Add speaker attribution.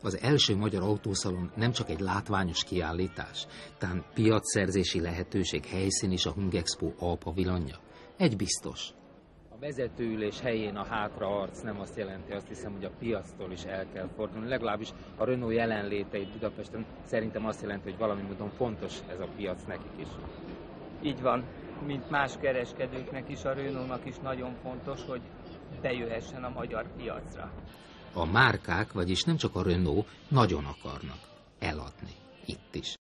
Speaker 1: Az első magyar autószalon nem csak egy látványos kiállítás, tán piacszerzési lehetőség helyszín is a Hungexpo alpavilonja. Egy biztos. A vezetőülés helyén a hátraarc nem azt jelenti, azt hiszem, hogy a piactól is el kell fordulni. Legalábbis a Renault jelenléte itt Budapesten szerintem azt jelenti, hogy valami módon fontos ez a piac nekik is.
Speaker 2: Így van, mint más kereskedőknek is, a Renault-nak is nagyon fontos, hogy bejöhessen a magyar piacra.
Speaker 1: A márkák, vagyis nem csak a Renault, nagyon akarnak eladni itt is.